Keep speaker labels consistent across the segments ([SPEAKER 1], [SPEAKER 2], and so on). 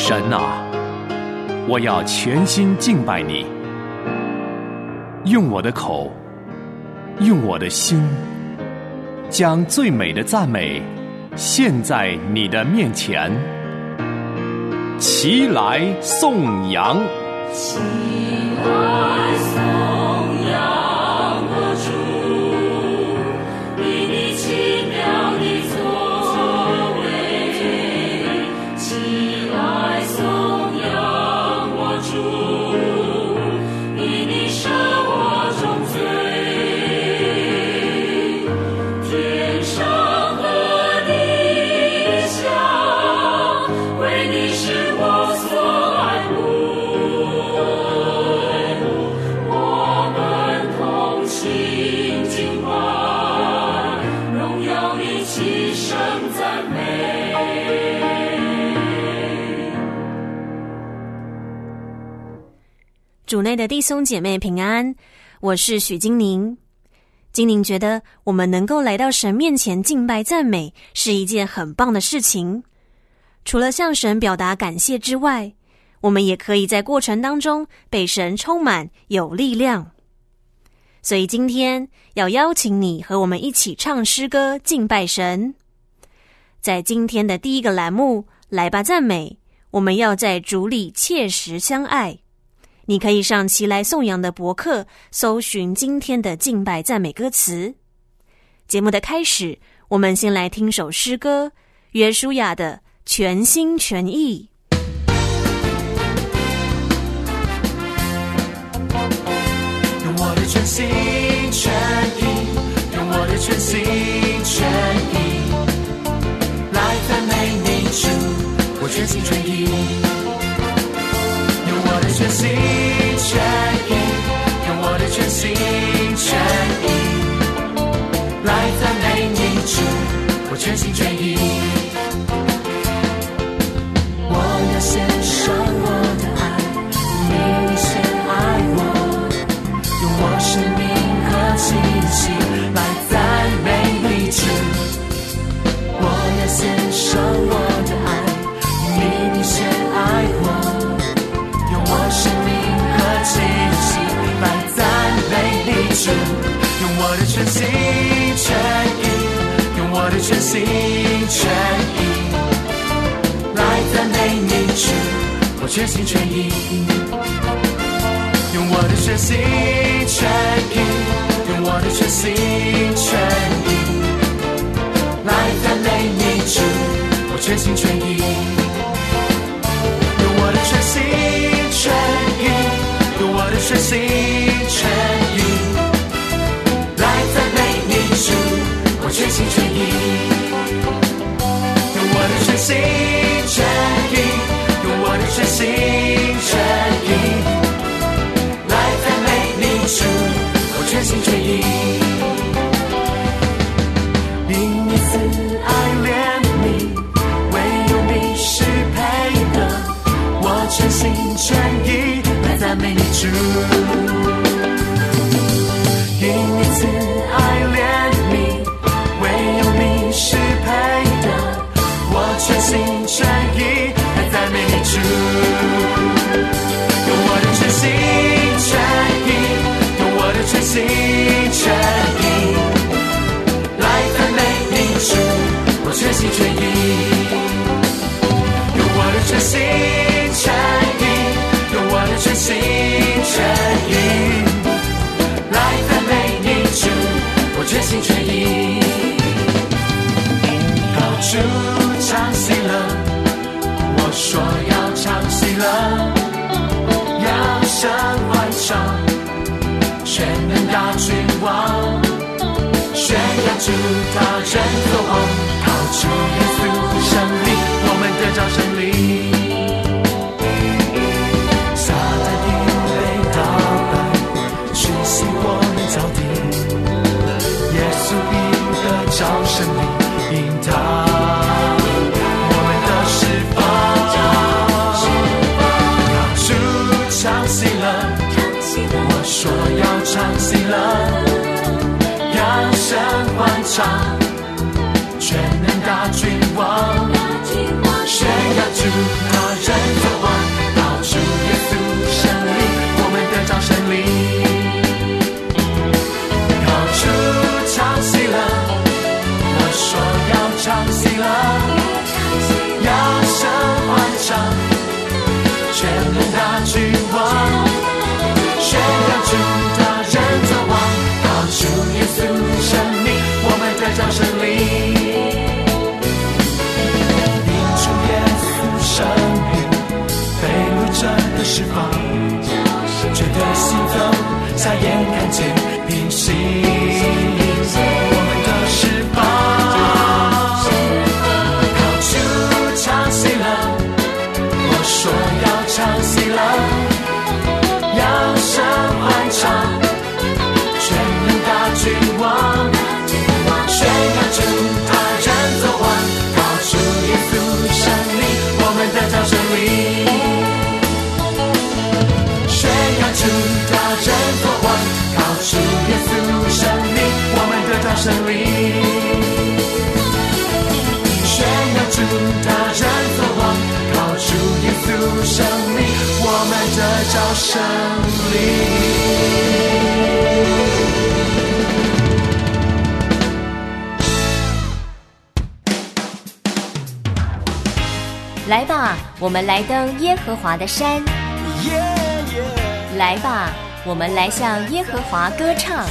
[SPEAKER 1] 神啊，我要全心敬拜你，用我的口，用我的心，将最美的赞美献在你的面前。齐来颂扬，
[SPEAKER 2] 齐来颂扬我主，以你奇妙的作为。齐来颂扬我主，以你赦我重罪。天上和地下，为你是我所爱慕，我们同心敬拜，荣耀你齐声赞美。
[SPEAKER 3] 主内的弟兄姐妹平安，我是许金宁。金宁觉得我们能够来到神面前敬拜赞美是一件很棒的事情。除了向神表达感谢之外，我们也可以在过程当中被神充满，有力量。所以今天要邀请你和我们一起唱诗歌敬拜神。在今天的第一个栏目来吧赞美，我们要在主里切实相爱。你可以上齐来颂扬的博客搜寻今天的敬拜赞美歌词。节目的开始，我们先来听首诗歌，约书亚的全心全意。
[SPEAKER 4] 用我的全心全意，用我的全心全意来赞美你主，我全心全意。用我的全心全意，用我的全心全意来赞美你主，我全心全意。我要献上我的爱，你先爱我，用我生命和气息来赞美你主。我要献上我的爱，你先爱我，用我生命和气息来赞美你主。用我的全心全意，用我的全心全意来赞美你主，我全心全意。用我的全心全意，用我的全心全意来赞美你主，我全心全意。用我的全心全意，用我的全心全意来赞美你主，我全心全意。用我的全心全意，用我的全心全意来赞美你主，我全心全意。因你慈爱怜悯，唯有你是配的，我全心全意来赞美你主。因你慈爱怜悯，唯有你是配的，我全心全意来赞美你主。用我的全心全意，用我的全心全意来赞美你主，我全心全意。用我的全心全意，用我的全心全意来赞美你主，我全心全意。高主唱喜乐，我说要唱喜乐，要声欢唱，全能大君王，宣扬主他人作王，靠主耶稣胜利，我们得着胜利。撒旦因被打败，屈膝我们脚底，耶稣必得着胜利，因他我们的释放。靠主唱喜乐，我说要唱喜乐，扬声欢唱，全能大君王， 宣扬主他人作王，靠主耶稣胜利，我们得着胜利。靠主唱喜乐，我说要唱喜乐，要声欢唱，全能大君王，宣扬主他人作王，靠主耶稣胜利，我们得着胜利。生命被掳者的释放，绝对行走，瞎眼看见平行，我们的释放。靠主唱喜乐，我说要唱喜乐，要声欢唱，全能大君王，宣扬主他人作王，靠主耶稣胜利，我们得着胜利。宣扬主他人作王，靠主耶稣胜利，我们得着胜利。宣扬主他人作王，靠主耶稣胜利，我们得着胜利。
[SPEAKER 5] 来吧，我们来登耶和华的山。来吧，我们来向耶和华歌唱。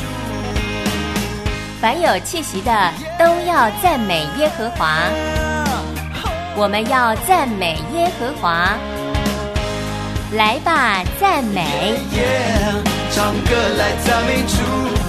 [SPEAKER 5] 凡有气息的，都要赞美耶和华。我们要赞美耶和华。来吧，赞美。
[SPEAKER 4] 唱歌来赞美主，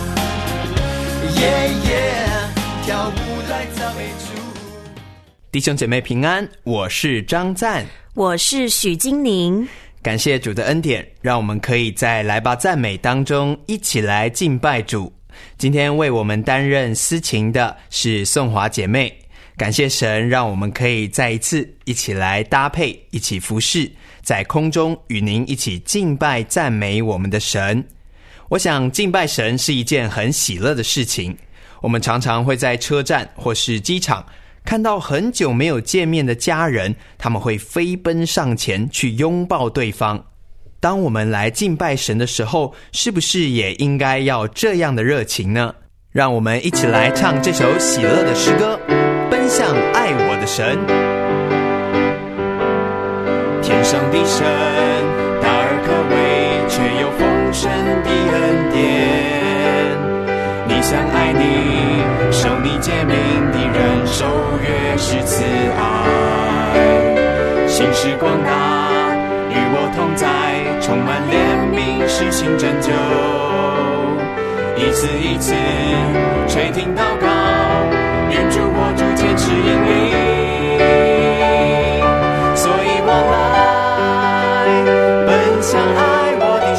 [SPEAKER 4] 跳舞来赞美主。
[SPEAKER 6] 弟兄姐妹平安，我是张赞，
[SPEAKER 3] 我是许金玲。
[SPEAKER 6] 感谢主的恩典，让我们可以在来吧赞美当中一起来敬拜主。今天为我们担任司琴的是颂华姐妹，感谢神让我们可以再一次一起来搭配，一起服侍，在空中与您一起敬拜赞美我们的神。我想敬拜神是一件很喜乐的事情，我们常常会在车站或是机场看到很久没有见面的家人，他们会飞奔上前去拥抱对方。当我们来敬拜神的时候，是不是也应该要这样的热情呢？让我们一起来唱这首喜乐的诗歌，奔向爱我的神。天上的神，大而可畏，却有丰盛的恩典。你想爱你，受你诫命的人，守约是慈爱，心是广大，与我同在，充满怜悯，施行拯救，一次一次垂听祷告，愿主我主坚持引领，所以我来奔向爱我的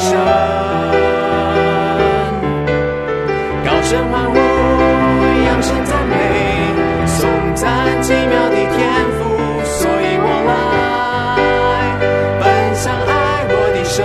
[SPEAKER 6] 神，高声欢呼，扬声赞美，颂赞奇妙的天赋，所以我来奔向爱我的神，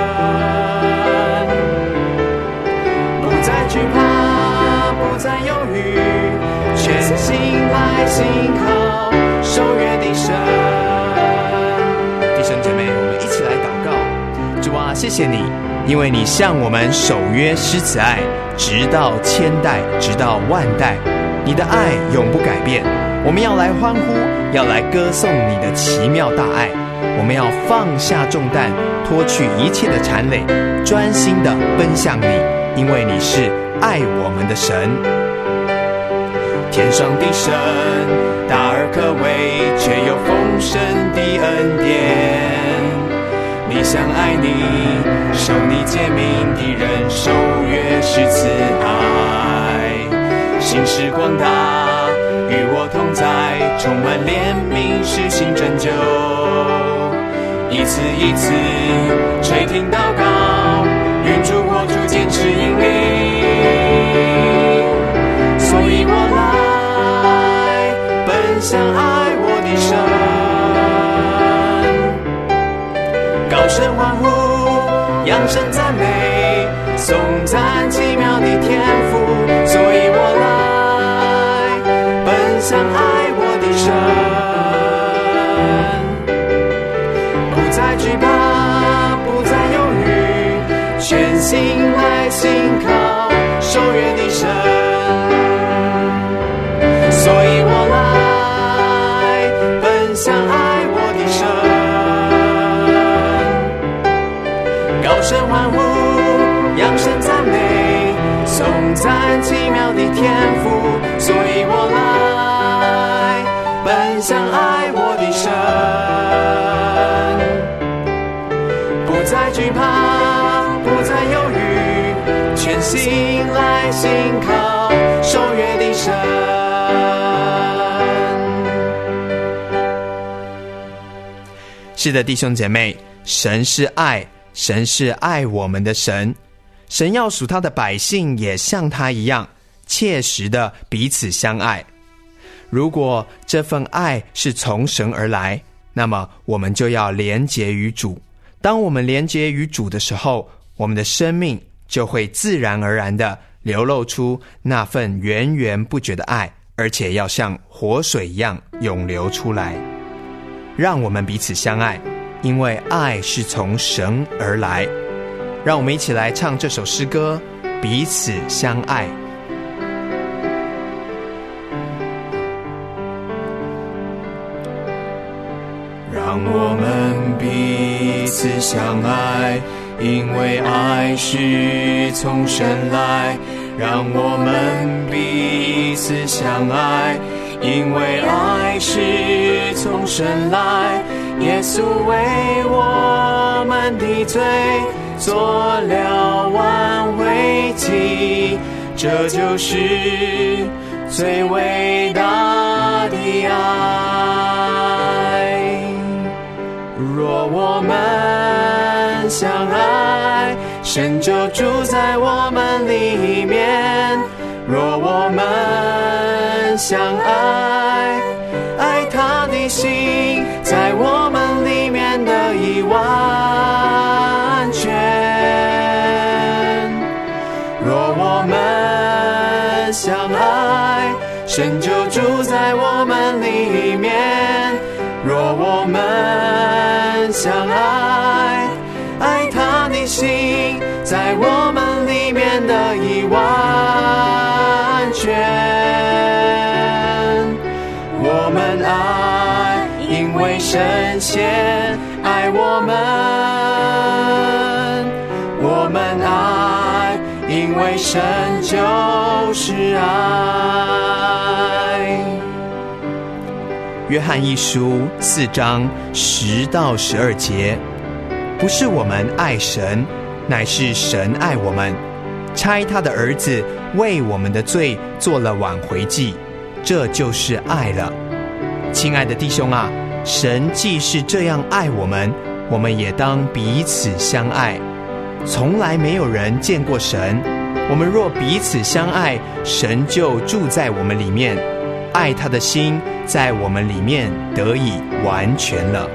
[SPEAKER 6] 不再惧怕，不再犹豫，全心来信靠守约的神。弟兄姐妹，我们一起来祷告。主啊，谢谢你，因为你向我们守约施慈爱，直到千代，直到万代，你的爱永不改变。我们要来欢呼，要来歌颂你的奇妙大爱。我们要放下重担，脱去一切的缠累，专心的奔向你，因为你是爱我们的神。天上的神，大而可畏，却有丰盛的恩典。你想爱你，受你诫命的人，守约是慈爱，心是广大，与我同在，充满怜悯，施行拯救，一次一次垂听祷告，愿主我主坚持引领，所以我来奔向爱我的神，高声欢呼，扬声赞美，颂赞奇妙的天赋，所以我来奔向爱我的神。 信靠，守约的神。所以我来奔向爱我的神，高声欢呼，扬声赞美，颂赞奇妙的天赋。所以我来奔向爱我的神，不再惧怕，不再犹豫，全心来信靠守约的神。是的，弟兄姐妹，神是爱，神是爱我们的神。神要属他的百姓也像他一样，切实的彼此相爱。如果这份爱是从神而来，那么我们就要连结于主。当我们连结于主的时候，我们的生命就会自然而然的流露出那份源源不绝的爱，而且要像活水一样涌流出来。让我们彼此相爱，因为爱是从神而来。让我们一起来唱这首诗歌，彼此相爱。让我们彼此相爱，因为爱是从神来。让我们彼此相爱，因为爱是从神来。耶稣为我们的罪做了挽回祭，这就是最伟大的爱。若我们相爱，神就住在我们里面。若我们相爱，爱他的心在我们里面得以完全。若我们相爱，神就住在我们里面。若我们相爱，爱他的心在我们里面得以完全。我们爱，因为神先爱我们。我们爱，因为神就是爱。约翰一书4章10到12节，不是我们爱神，乃是神爱我们，差他的儿子为我们的罪做了挽回祭，这就是爱了。亲爱的弟兄啊，神既是这样爱我们，我们也当彼此相爱。从来没有人见过神，我们若彼此相爱，神就住在我们里面，爱他的心在我们里面得以完全了。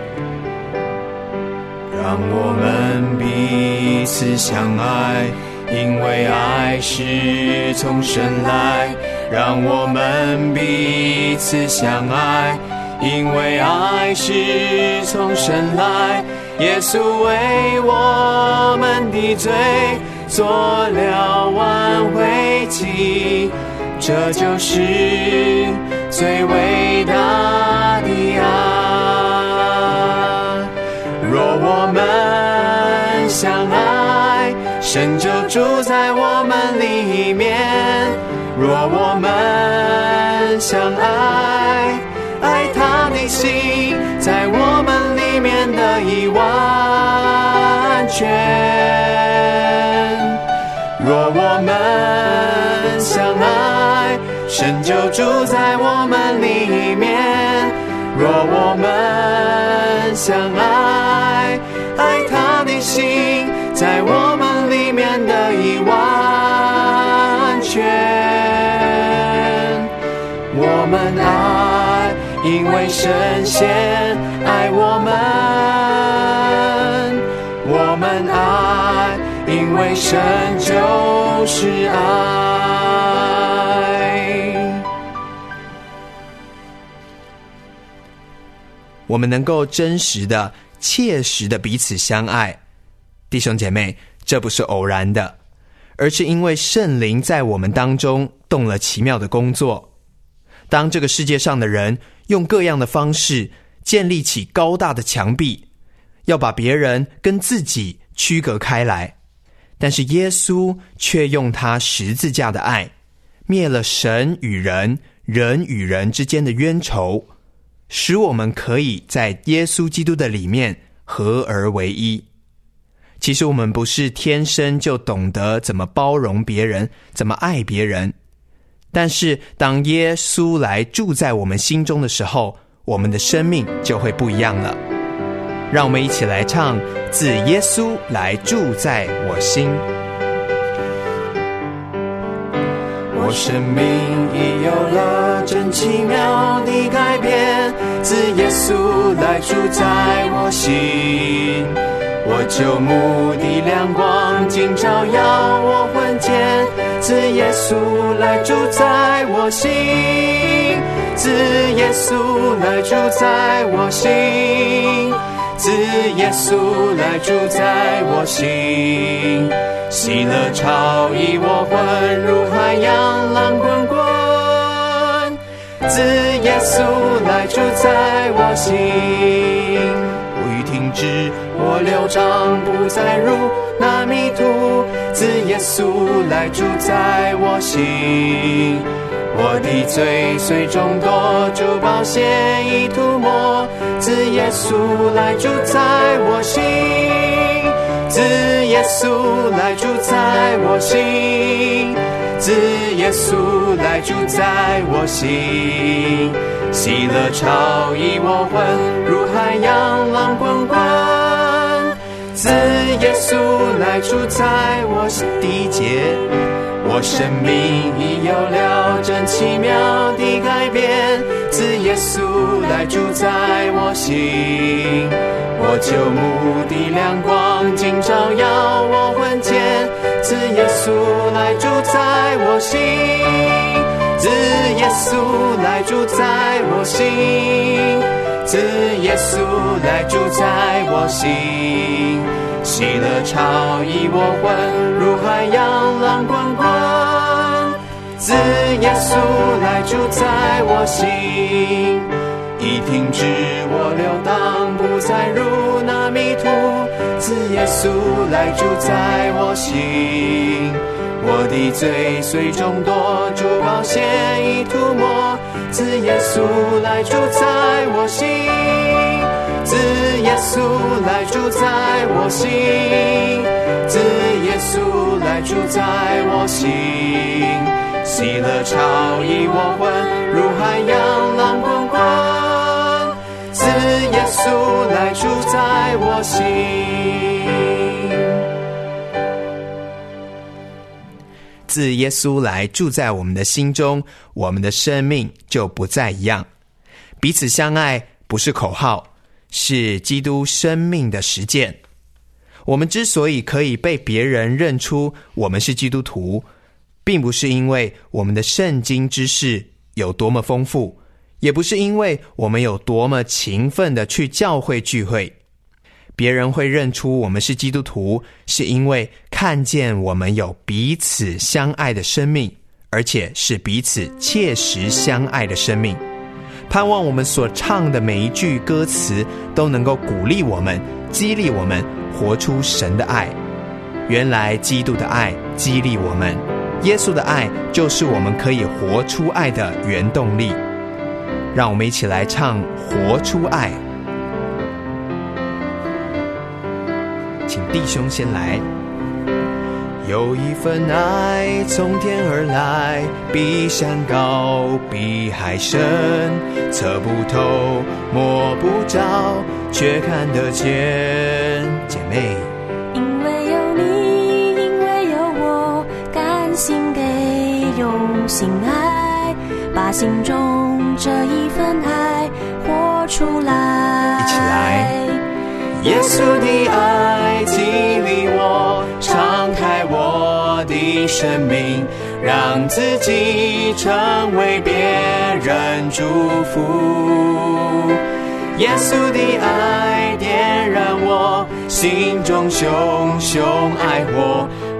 [SPEAKER 6] 让我们彼此相爱，因为爱是从神来。让我们彼此相爱，因为爱是从神来。耶稣为我们的罪做了挽回祭，这就是最伟大的爱。若我们相爱，神就住在我们里面。若我们相爱，爱他的心在我们里面得以完全。若我们相爱，神就住在我们里面。若我们相爱，爱他的心在我们里面得以完全。我们爱，因为神先爱我们。我们爱，因为神就是爱。我们能够真实的、切实的彼此相爱，弟兄姐妹，这不是偶然的，
[SPEAKER 7] 而是因为圣灵在我们当中动了奇妙的工作。当这个世界上的人用各样的方式建立起高大的墙壁，要把别人跟自己区隔开来，但是耶稣却用他十字架的爱灭了神与人、人与人之间的冤仇，使我们可以在耶稣基督的里面合而为一。其实我们不是天生就懂得怎么包容别人，怎么爱别人，但是当耶稣来住在我们心中的时候，我们的生命就会不一样了。让我们一起来唱自耶稣来住在我心。
[SPEAKER 6] 我生命已有了真奇妙的改变，自耶稣来住在我心。我救母的亮光竟照耀我魂间，自耶稣来住在我心，自耶稣来住在我心，自耶稣来住在我心。喜乐潮溢我魂，如海洋浪滚滚，自耶稣来住在我心。我欲停止，我流长不再如那迷途，自耶稣来住在我心。我的罪虽众多，主宝血已涂抹，自耶稣来住在我心，自耶稣来住在我心，自耶稣来住在我心。喜乐潮溢我魂，如海洋浪滚滚，自耶稣来住在我心。第一节，我生命已有了真奇妙的改变，自耶稣来住在我心。我救母的亮光竟照耀我魂间，自耶稣来住在我心，自耶稣来住在我心，自耶稣来住在我心。喜乐潮溢我魂，如海洋浪滚滚，自耶稣来住在我心。已停止我流荡，不再如那迷途，自耶稣来住在我心。我的罪虽众多，主宝血已涂抹，自耶稣来住在我心，自耶稣来住在我心，自耶稣来住在我心。喜乐潮溢我魂，如海洋浪滚滚，自耶稣来住在我心。
[SPEAKER 7] 自耶稣来住在我们的心中，我们的生命就不再一样。彼此相爱不是口号，是基督生命的实践。我们之所以可以被别人认出我们是基督徒，并不是因为我们的圣经知识有多么丰富，也不是因为我们有多么勤奋的去教会聚会。别人会认出我们是基督徒，是因为看见我们有彼此相爱的生命，而且是彼此切实相爱的生命。盼望我们所唱的每一句歌词都能够鼓励我们，激励我们活出神的爱。原来基督的爱激励我们，耶稣的爱就是我们可以活出爱的原动力。让我们一起来唱活出爱。请弟兄先来。有一份爱从天而来，比山高比海深，测不透摸不着，却看得见。姐妹，
[SPEAKER 3] 因为有你，因为有我，甘心给用心爱，把心中这一份爱活出来。
[SPEAKER 7] 一起来。
[SPEAKER 6] 耶稣的爱激励我，敞开我的生命，让自己成为别人祝福。耶稣的爱点燃我心中熊熊爱火，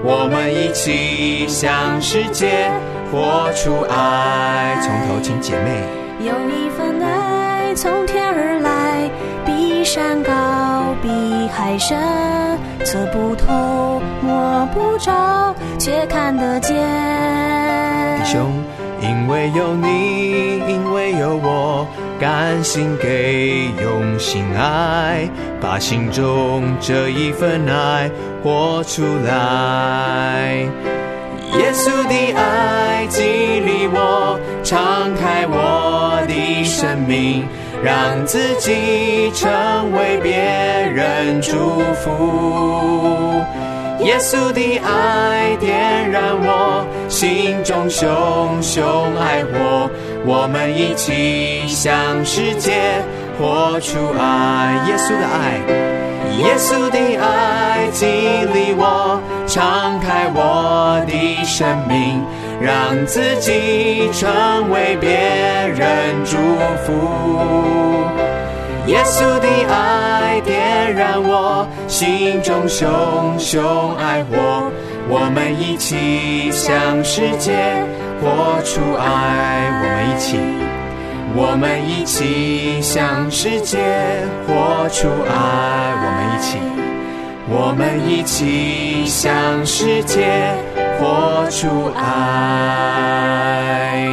[SPEAKER 7] 我们一起向世界活出爱。从头请姐妹。
[SPEAKER 3] 有一份爱从天而来，比山高，比海深，测不透，摸不着，却看得见。
[SPEAKER 7] 弟兄，因为有你，因为有我，甘心给，用心爱，把心中这一份爱活出来。耶稣的爱激励我，敞开我的生命，让自己成为别人祝福。耶稣的爱点燃我心中熊熊爱火，我们一起向世界活出爱。耶稣的爱，耶稣的爱激励我，敞开我的生命，让自己成为别人祝福。耶稣的爱点燃我心中熊熊爱火，我们一起向世界活出爱。我们一起向世界活出爱。我们一起向世界活出爱。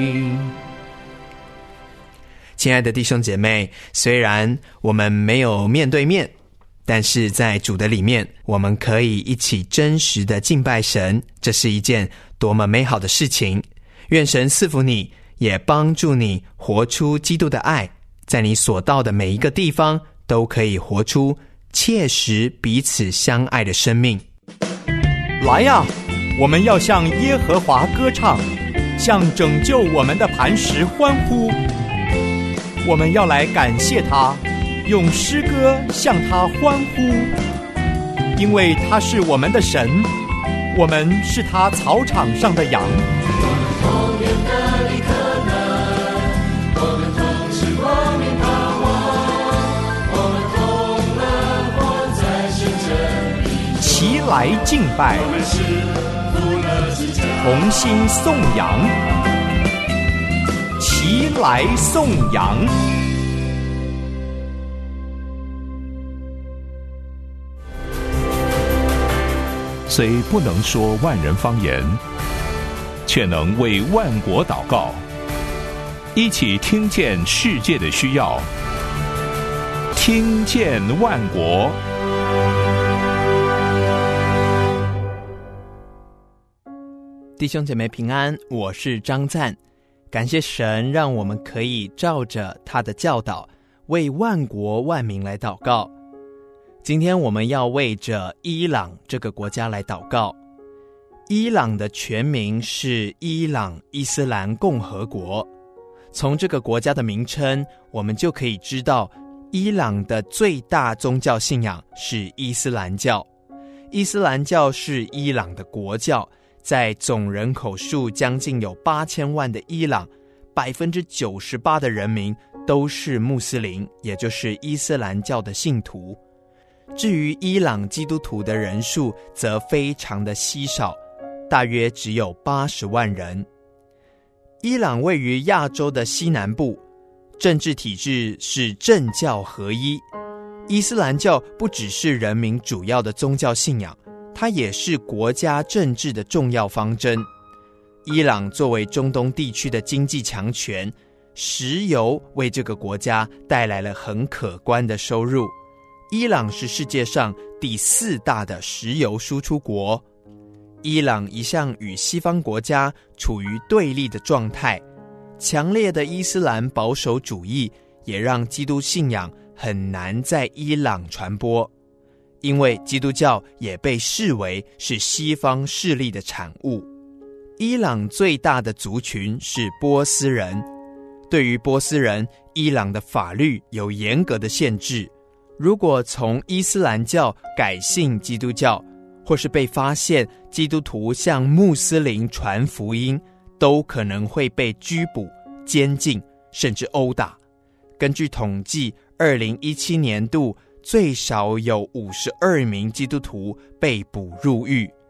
[SPEAKER 7] 亲爱的弟兄姐妹，虽然我们没有面对面，但是在主的里面，我们可以一起真实的敬拜神，这是一件多么美好的事情。愿神赐福你，也帮助你活出基督的爱，在你所到的每一个地方都可以活出切实彼此相爱的生命。
[SPEAKER 8] 来呀，我们要向耶和华歌唱，向拯救我们的磐石欢呼。我们要来感谢他，用诗歌向他欢呼，因为他是我们的神，我们是他草场上的羊。
[SPEAKER 4] 同远的离可能，我们同是光明盼望，我们同乐活在神真理。
[SPEAKER 8] 齐来敬拜，
[SPEAKER 4] 我们是苦乐之家，
[SPEAKER 8] 同心颂扬，齐来颂扬。
[SPEAKER 9] 虽不能说万人方言，却能为万国祷告，一起听见世界的需要，听见万国。
[SPEAKER 7] 弟兄姐妹平安，我是张赞。感谢神让我们可以照着他的教导，为万国万民来祷告。今天我们要为着伊朗这个国家来祷告。伊朗的全名是伊朗伊斯兰共和国。从这个国家的名称，我们就可以知道伊朗的最大宗教信仰是伊斯兰教。伊斯兰教是伊朗的国教，在总人口数将近有8000万的伊朗，98%的人民都是穆斯林，也就是伊斯兰教的信徒。至于伊朗基督徒的人数则非常的稀少，大约只有80万人。伊朗位于亚洲的西南部，政治体制是政教合一。伊斯兰教不只是人民主要的宗教信仰，它也是国家政治的重要方针。伊朗作为中东地区的经济强权，石油为这个国家带来了很可观的收入。伊朗是世界上第4大的石油输出国。伊朗一向与西方国家处于对立的状态，强烈的伊斯兰保守主义也让基督信仰很难在伊朗传播，因为基督教也被视为是西方势力的产物。伊朗最大的族群是波斯人，对于波斯人，伊朗的法律有严格的限制，如果从伊斯兰教改信基督教，或是被发现基督徒向穆斯林传福音，都可能会被拘捕、监禁，甚至殴打。根据统计，2017年度最少有52名基督徒被捕入狱。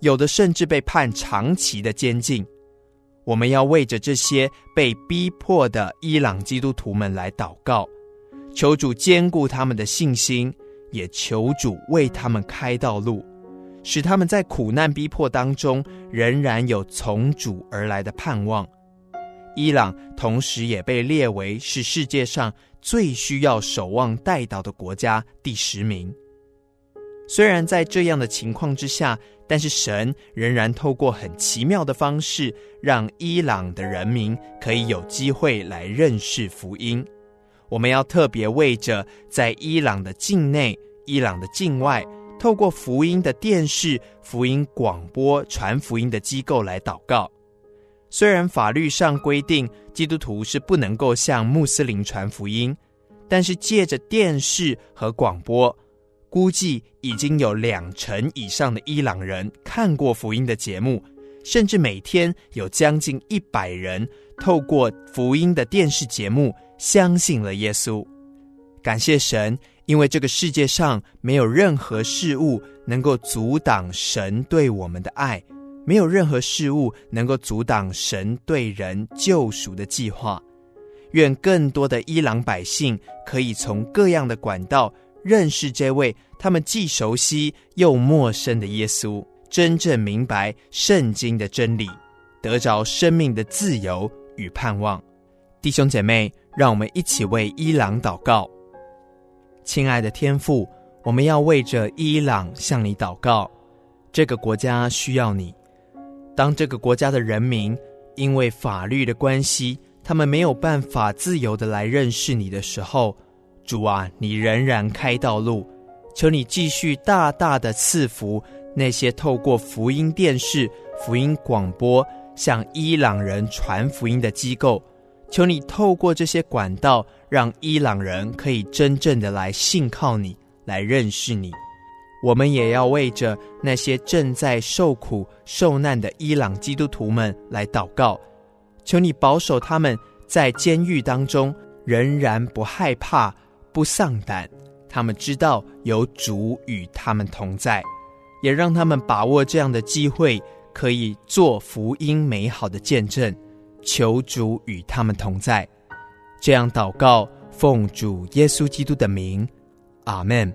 [SPEAKER 7] 有的甚至被判长期的监禁。我们要为着这些被逼迫的伊朗基督徒们来祷告，求主坚固他们的信心，也求主为他们开道路，使他们在苦难逼迫当中仍然有从主而来的盼望。伊朗同时也被列为是世界上最需要守望代祷的国家第10名。虽然在这样的情况之下，但是神仍然透过很奇妙的方式，让伊朗的人民可以有机会来认识福音。我们要特别为着在伊朗的境内、伊朗的境外，透过福音的电视、福音广播传福音的机构来祷告。虽然法律上规定基督徒是不能够向穆斯林传福音，但是借着电视和广播，估计已经有20%以上的伊朗人看过福音的节目，甚至每天有将近100人透过福音的电视节目相信了耶稣。感谢神，因为这个世界上没有任何事物能够阻挡神对我们的爱，没有任何事物能够阻挡神对人救赎的计划。愿更多的伊朗百姓可以从各样的管道认识这位他们既熟悉又陌生的耶稣，真正明白圣经的真理，得着生命的自由与盼望。弟兄姐妹，让我们一起为伊朗祷告。亲爱的天父，我们要为着伊朗向你祷告，这个国家需要你。当这个国家的人民因为法律的关系，他们没有办法自由的来认识你的时候，主啊，你仍然开道路，求你继续大大的赐福那些透过福音电视、福音广播向伊朗人传福音的机构，求你透过这些管道，让伊朗人可以真正的来信靠你，来认识你。我们也要为着那些正在受苦受难的伊朗基督徒们来祷告，求你保守他们在监狱当中仍然不害怕、不丧胆，他们知道有主与他们同在，也让他们把握这样的机会，可以做福音美好的见证。求主与他们同在。这样祷告，奉主耶稣基督的名，阿们。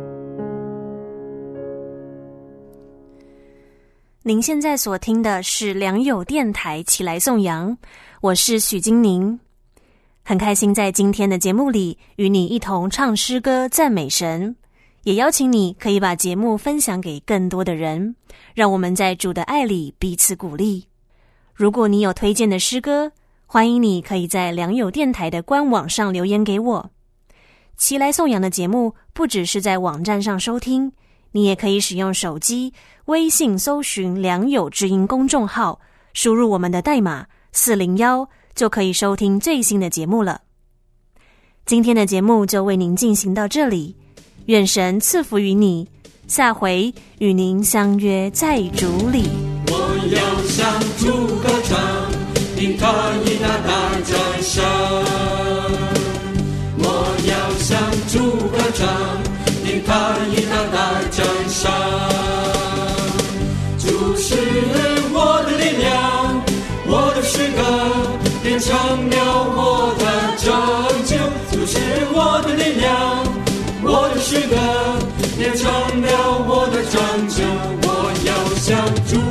[SPEAKER 3] 您现在所听的是良友电台起来颂扬，我是许金宁。很开心在今天的节目里与你一同唱诗歌赞美神，也邀请你可以把节目分享给更多的人，让我们在主的爱里彼此鼓励。如果你有推荐的诗歌，欢迎你可以在良友电台的官网上留言给我。起来颂扬的节目不只是在网站上收听，你也可以使用手机微信搜寻良友之音公众号，输入我们的代码401，就可以收听最新的节目了。今天的节目就为您进行到这里，愿神赐福于你，下回与您相约在主里。
[SPEAKER 4] 我要向主歌唱，因他以大大战胜。我要向主歌唱，因他以大大战胜。主是我的力量，我的诗歌变成了我的拯救。主是我的力量，我的诗歌变成了我的拯救。我要向主